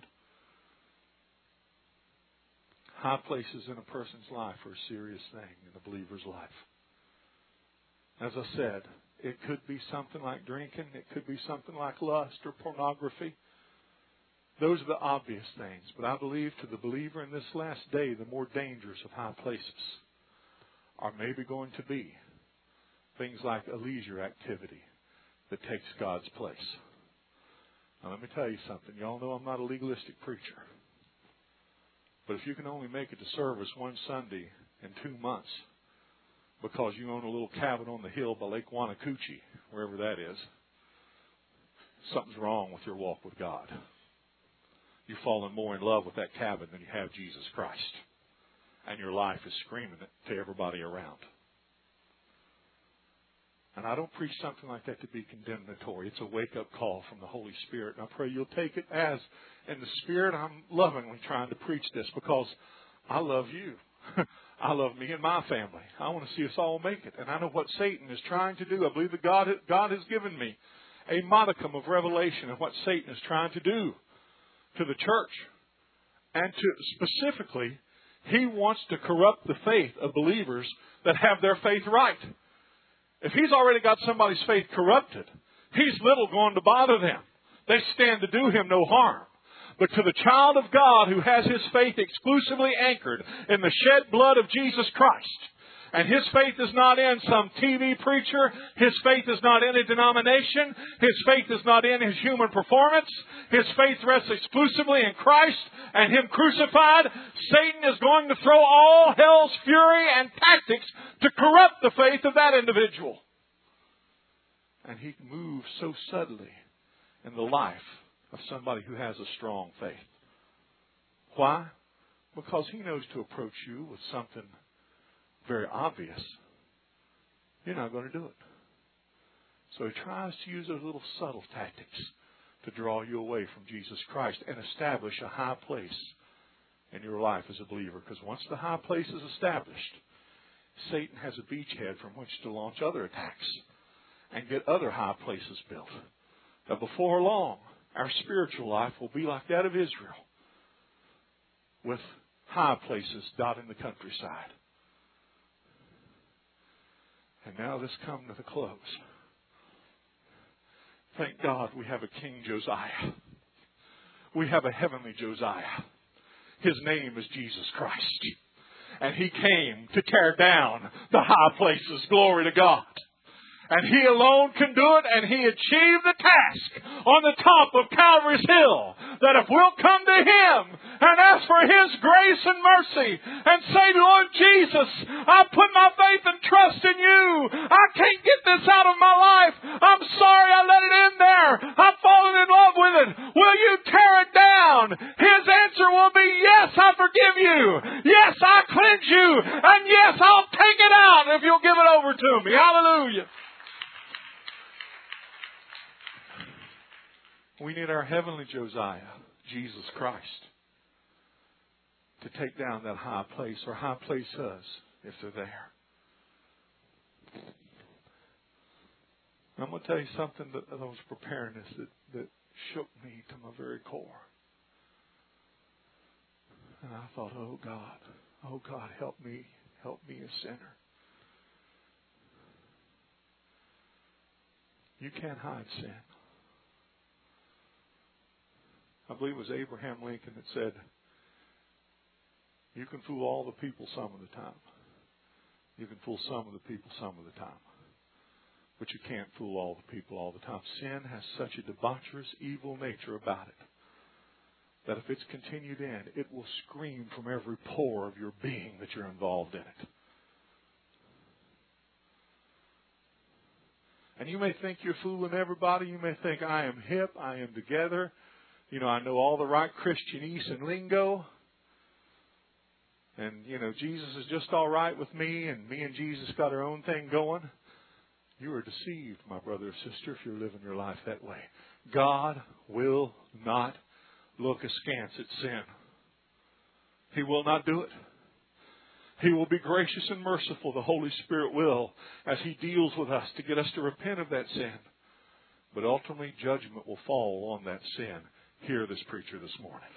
High places in a person's life are a serious thing in a believer's life. As I said, it could be something like drinking. It could be something like lust or pornography. Those are the obvious things. But I believe to the believer in this last day, the more dangerous of high places are maybe going to be things like a leisure activity that takes God's place. Now let me tell you something. You all know I'm not a legalistic preacher. But if you can only make it to service one Sunday in 2 months because you own a little cabin on the hill by Lake Wanakuchi, wherever that is, something's wrong with your walk with God. You've fallen more in love with that cabin than you have Jesus Christ. And your life is screaming it to everybody around. And I don't preach something like that to be condemnatory. It's a wake-up call from the Holy Spirit. And I pray you'll take it as, in the Spirit, I'm lovingly trying to preach this because I love you. I love me and my family. I want to see us all make it. And I know what Satan is trying to do. I believe that God has given me a modicum of revelation of what Satan is trying to do to the church. And to specifically, he wants to corrupt the faith of believers that have their faith right. If he's already got somebody's faith corrupted, he's little going to bother them. They stand to do him no harm. But to the child of God who has his faith exclusively anchored in the shed blood of Jesus Christ, and his faith is not in some TV preacher, his faith is not in a denomination, his faith is not in his human performance, his faith rests exclusively in Christ and Him crucified, Satan is going to throw all hell's fury and tactics to corrupt the faith of that individual. And he moves so subtly in the life of somebody who has a strong faith. Why? Because he knows to approach you with something very obvious. You're not going to do it. So he tries to use those little subtle tactics to draw you away from Jesus Christ and establish a high place in your life as a believer. Because once the high place is established, Satan has a beachhead from which to launch other attacks and get other high places built. Now before long, our spiritual life will be like that of Israel, with high places dotting the countryside. And now let's come to the close. Thank God we have a King Josiah. We have a heavenly Josiah. His name is Jesus Christ. And He came to tear down the high places. Glory to God. And He alone can do it, and He achieved the task on the top of Calvary's Hill. That if we'll come to Him and ask for His grace and mercy and say, Lord Jesus, I put my faith and trust in You. I can't get this out of my life. I'm sorry I let it in there. I've fallen in love with it. Will You tear it down? His answer will be, yes, I forgive you. Yes, I cleanse you. And yes, I'll take it out if you'll give it over to me. Hallelujah. We need our heavenly Josiah, Jesus Christ, to take down that high place, or high place us if they're there. I'm going to tell you something that I was preparing this that shook me to my very core. And I thought, oh God, help me a sinner. You can't hide sin. I believe it was Abraham Lincoln that said, you can fool all the people some of the time. You can fool some of the people some of the time. But you can't fool all the people all the time. Sin has such a debaucherous, evil nature about it that if it's continued in, it will scream from every pore of your being that you're involved in it. And you may think you're fooling everybody. You may think, I am hip, I am together. I know all the right Christianese and lingo. And, Jesus is just all right with me, and me and Jesus got our own thing going. You are deceived, my brother or sister, if you're living your life that way. God will not look askance at sin. He will not do it. He will be gracious and merciful. The Holy Spirit will, as He deals with us to get us to repent of that sin. But ultimately, judgment will fall on that sin. Hear this preacher this morning.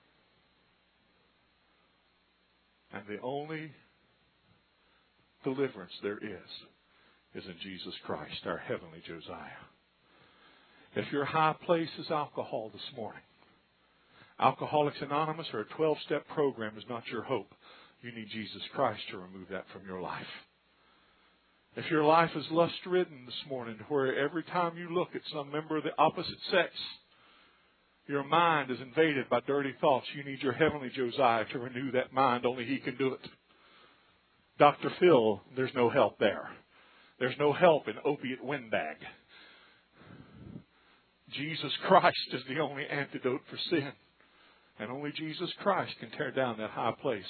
And the only deliverance there is in Jesus Christ, our heavenly Josiah. If your high place is alcohol this morning, Alcoholics Anonymous or a 12-step program is not your hope. You need Jesus Christ to remove that from your life. If your life is lust-ridden this morning, where every time you look at some member of the opposite sex, your mind is invaded by dirty thoughts, you need your heavenly Josiah to renew that mind. Only He can do it. Dr. Phil, there's no help there. There's no help in opiate windbag. Jesus Christ is the only antidote for sin. And only Jesus Christ can tear down that high place.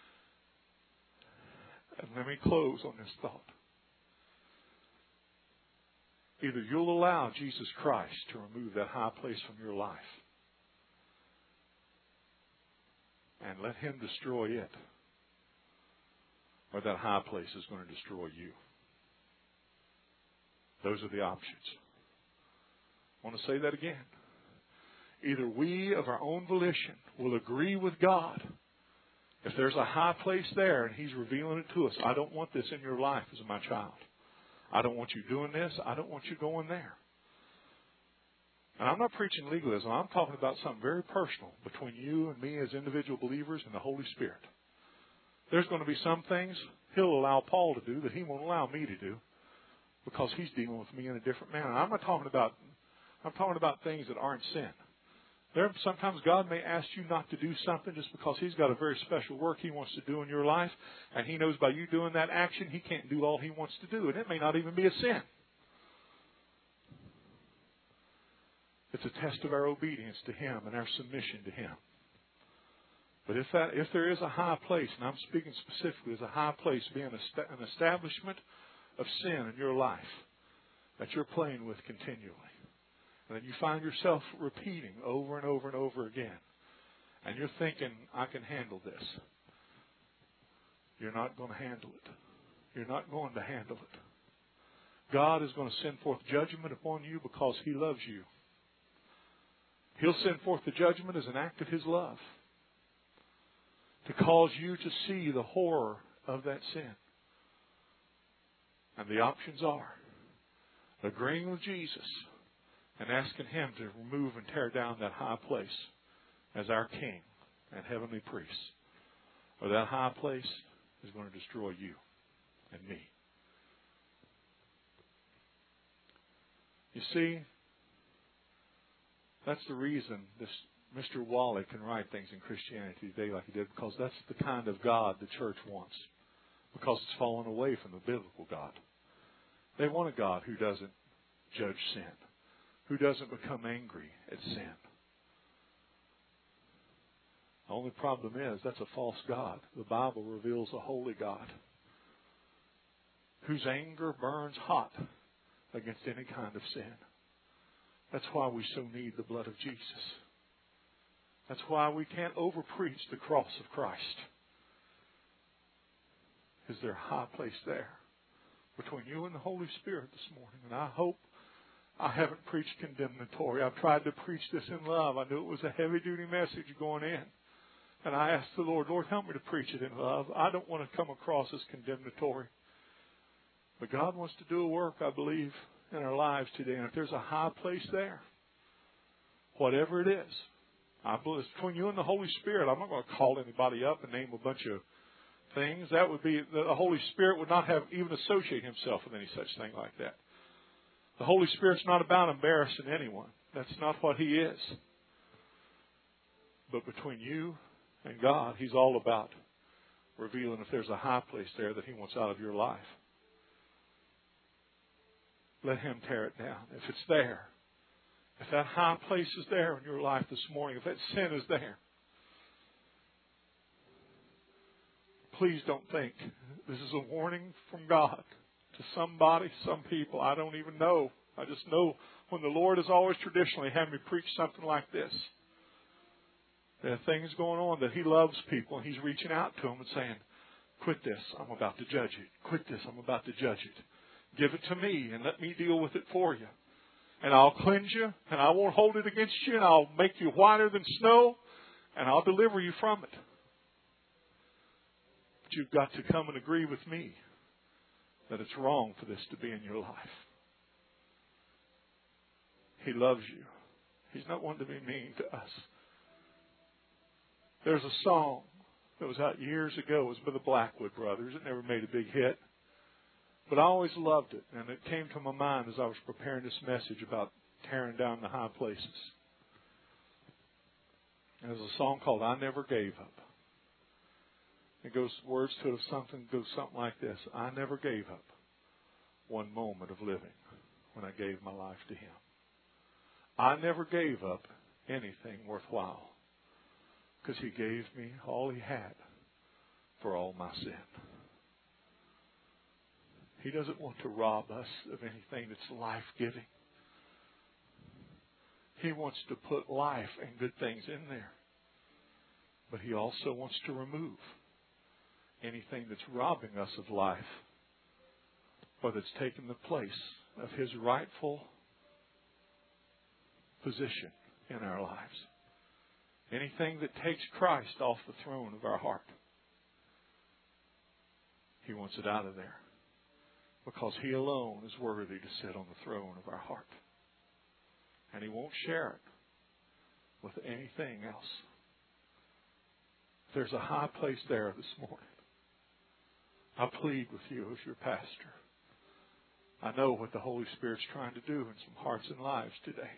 And let me close on this thought. Either you'll allow Jesus Christ to remove that high place from your life and let Him destroy it, or that high place is going to destroy you. Those are the options. I want to say that again. Either we, of our own volition, will agree with God. If there's a high place there and He's revealing it to us, I don't want this in your life as my child. I don't want you doing this. I don't want you going there. And I'm not preaching legalism. I'm talking about something very personal between you and me as individual believers and the Holy Spirit. There's going to be some things He'll allow Paul to do that He won't allow me to do because He's dealing with me in a different manner. I'm talking about things that aren't sin. Sometimes God may ask you not to do something just because He's got a very special work He wants to do in your life, and He knows by you doing that action, He can't do all He wants to do, and it may not even be a sin. It's a test of our obedience to Him and our submission to Him. But if there is a high place, and I'm speaking specifically as a high place being an establishment of sin in your life that you're playing with continually, and then you find yourself repeating over and over and over again. And you're thinking, I can handle this. You're not going to handle it. You're not going to handle it. God is going to send forth judgment upon you because He loves you. He'll send forth the judgment as an act of His love to cause you to see the horror of that sin. And the options are agreeing with Jesus and asking Him to remove and tear down that high place as our King and heavenly priest. Or that high place is going to destroy you and me. You see, that's the reason this Mr. Wally can write things in Christianity today like he did, because that's the kind of God the church wants. Because it's fallen away from the biblical God. They want a God who doesn't judge sin, who doesn't become angry at sin. The only problem is that's a false God. The Bible reveals a holy God whose anger burns hot against any kind of sin. That's why we so need the blood of Jesus. That's why we can't overpreach the cross of Christ. Is there a high place there between you and the Holy Spirit this morning? And I hope I haven't preached condemnatory. I've tried to preach this in love. I knew it was a heavy-duty message going in. And I asked the Lord, help me to preach it in love. I don't want to come across as condemnatory. But God wants to do a work, I believe, in our lives today. And if there's a high place there, whatever it is, I believe it's between you and the Holy Spirit. I'm not going to call anybody up and name a bunch of things. That would be, the Holy Spirit would not have even associate himself with any such thing like that. The Holy Spirit's not about embarrassing anyone. That's not what he is. But between you and God, he's all about revealing if there's a high place there that he wants out of your life. Let him tear it down. If it's there, if that high place is there in your life this morning, if that sin is there, please don't think this is a warning from God to somebody, some people. I don't even know. I just know when the Lord has always traditionally had me preach something like this. There are things going on that he loves people, and he's reaching out to them and saying, quit this, I'm about to judge it. Quit this, I'm about to judge it. Give it to me and let me deal with it for you. And I'll cleanse you, and I won't hold it against you, and I'll make you whiter than snow, and I'll deliver you from it. But you've got to come and agree with me that it's wrong for this to be in your life. He loves you. He's not one to be mean to us. There's a song that was out years ago. It was by the Blackwood Brothers. It never made a big hit. But I always loved it. And it came to my mind as I was preparing this message about tearing down the high places. And there's a song called I Never Gave Up. It goes, words to it goes something like this. I never gave up one moment of living when I gave my life to him. I never gave up anything worthwhile because he gave me all he had for all my sin. He doesn't want to rob us of anything that's life-giving. He wants to put life and good things in there. But he also wants to remove anything that's robbing us of life or that's taken the place of his rightful position in our lives. Anything that takes Christ off the throne of our heart. He wants it out of there. Because he alone is worthy to sit on the throne of our heart. And he won't share it with anything else. There's a high place there this morning. I plead with you as your pastor. I know what the Holy Spirit's trying to do in some hearts and lives today.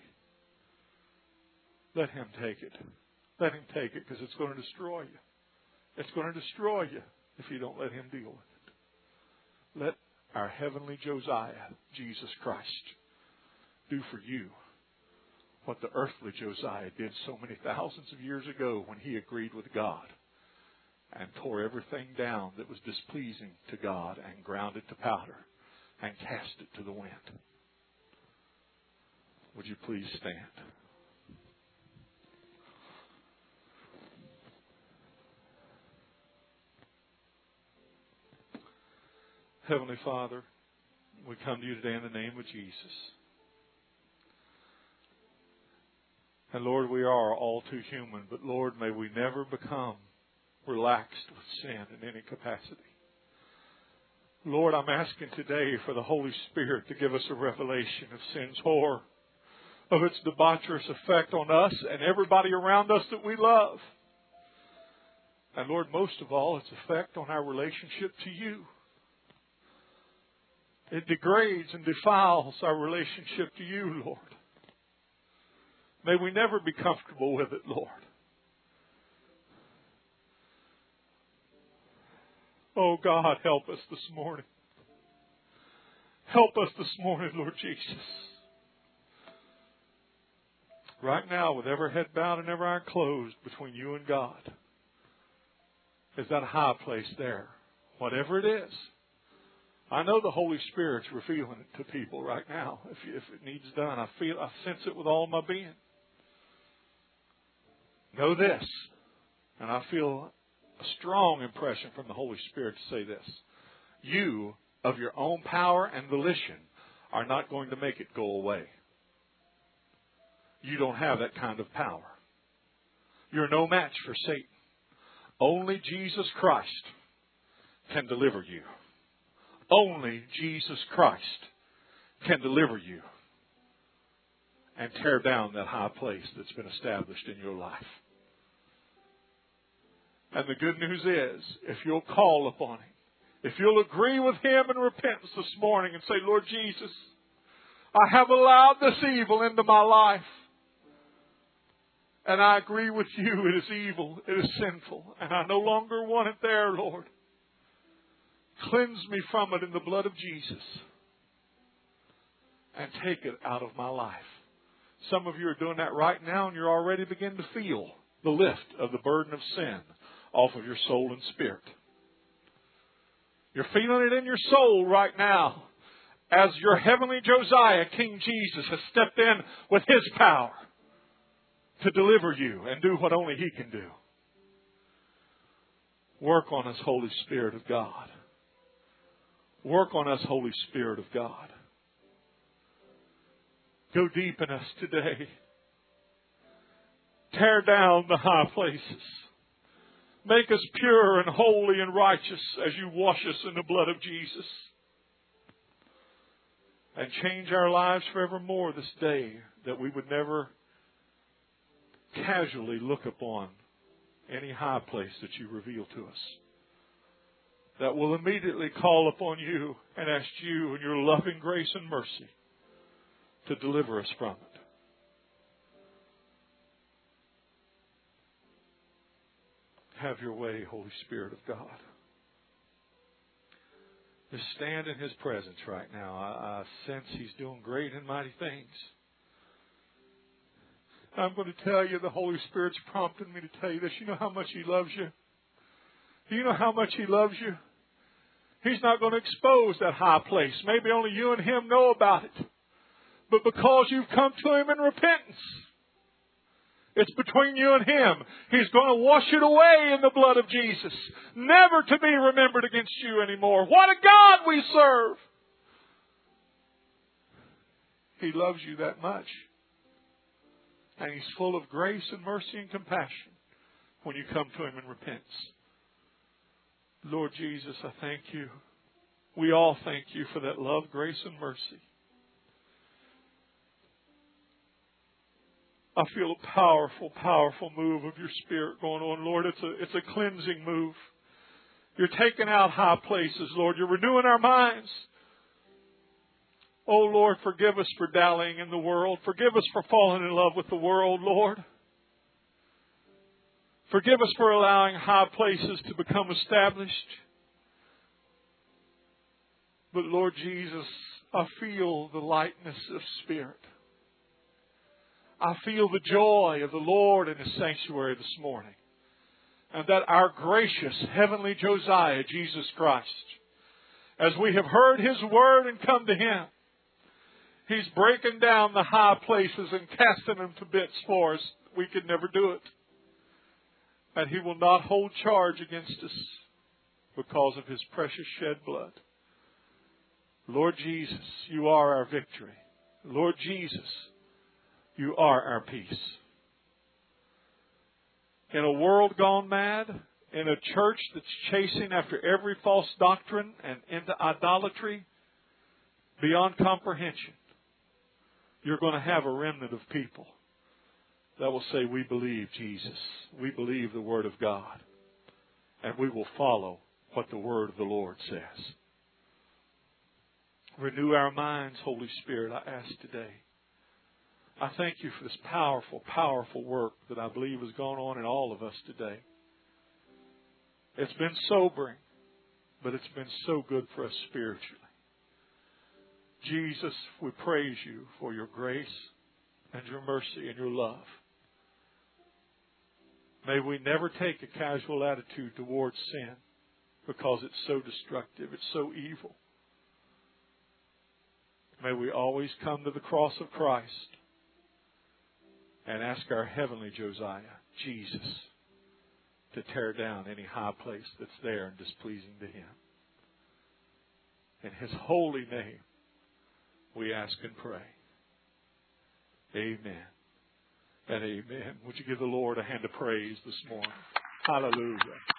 Let him take it. Let him take it because it's going to destroy you. It's going to destroy you if you don't let him deal with it. Let our heavenly Josiah, Jesus Christ, do for you what the earthly Josiah did so many thousands of years ago when he agreed with God and tore everything down that was displeasing to God and ground it to powder and cast it to the wind. Would you please stand? Heavenly Father, we come to you today in the name of Jesus. And Lord, we are all too human, but Lord, may we never become relaxed with sin in any capacity. Lord, I'm asking today for the Holy Spirit to give us a revelation of sin's horror, of its debaucherous effect on us and everybody around us that we love. And Lord, most of all, its effect on our relationship to you. It degrades and defiles our relationship to you, Lord. May we never be comfortable with it, Lord. Oh, God, help us this morning. Help us this morning, Lord Jesus. Right now, with every head bowed and every eye closed between you and God, is that high place there, whatever it is. I know the Holy Spirit's revealing it to people right now. If it needs done, I sense it with all my being. Know this, and I feel a strong impression from the Holy Spirit to say this. You, of your own power and volition, are not going to make it go away. You don't have that kind of power. You're no match for Satan. Only Jesus Christ can deliver you. Only Jesus Christ can deliver you. and tear down that high place that's been established in your life. And the good news is, if you'll call upon Him, if you'll agree with Him in repentance this morning and say, Lord Jesus, I have allowed this evil into my life. And I agree with you, it is evil, it is sinful, and I no longer want it there, Lord. Cleanse me from it in the blood of Jesus. And take it out of my life. Some of you are doing that right now, and you're already beginning to feel the lift of the burden of sin off of your soul and spirit. You're feeling it in your soul right now as your heavenly Josiah, King Jesus, has stepped in with His power to deliver you and do what only He can do. Work on us, Holy Spirit of God. Work on us, Holy Spirit of God. Go deep in us today. Tear down the high places. Make us pure and holy and righteous as you wash us in the blood of Jesus. And change our lives forevermore this day, that we would never casually look upon any high place that you reveal to us. That will immediately call upon you and ask you in your loving grace and mercy to deliver us from it. Have your way, Holy Spirit of God. Just stand in His presence right now. I sense He's doing great and mighty things. I'm going to tell you, the Holy Spirit's prompting me to tell you this. You know how much He loves you? Do you know how much He loves you? He's not going to expose that high place. Maybe only you and Him know about it. But because you've come to Him in repentance, it's between you and Him. He's going to wash it away in the blood of Jesus, never to be remembered against you anymore. What a God we serve! He loves you that much. And He's full of grace and mercy and compassion when you come to Him in repentance. Lord Jesus, I thank you. We all thank you for that love, grace, and mercy. I feel a powerful, powerful move of your Spirit going on, Lord. It's a cleansing move. You're taking out high places, Lord. You're renewing our minds. Oh, Lord, forgive us for dallying in the world. Forgive us for falling in love with the world, Lord. Forgive us for allowing high places to become established. But, Lord Jesus, I feel the lightness of spirit. I feel the joy of the Lord in His sanctuary this morning. And that our gracious heavenly Josiah, Jesus Christ, as we have heard His word and come to Him, He's breaking down the high places and casting them to bits for us. We could never do it. And He will not hold charge against us because of His precious shed blood. Lord Jesus, you are our victory. Lord Jesus, you are our peace. In a world gone mad, in a church that's chasing after every false doctrine and into idolatry beyond comprehension, you're going to have a remnant of people that will say, we believe Jesus. We believe the Word of God. And we will follow what the Word of the Lord says. Renew our minds, Holy Spirit, I ask today. I thank you for this powerful, powerful work that I believe has gone on in all of us today. It's been sobering, but it's been so good for us spiritually. Jesus, we praise you for your grace and your mercy and your love. May we never take a casual attitude towards sin because it's so destructive, it's so evil. May we always come to the cross of Christ and ask our heavenly Josiah, Jesus, to tear down any high place that's there and displeasing to Him. In His holy name, we ask and pray. Amen and amen. Would you give the Lord a hand of praise this morning? Hallelujah.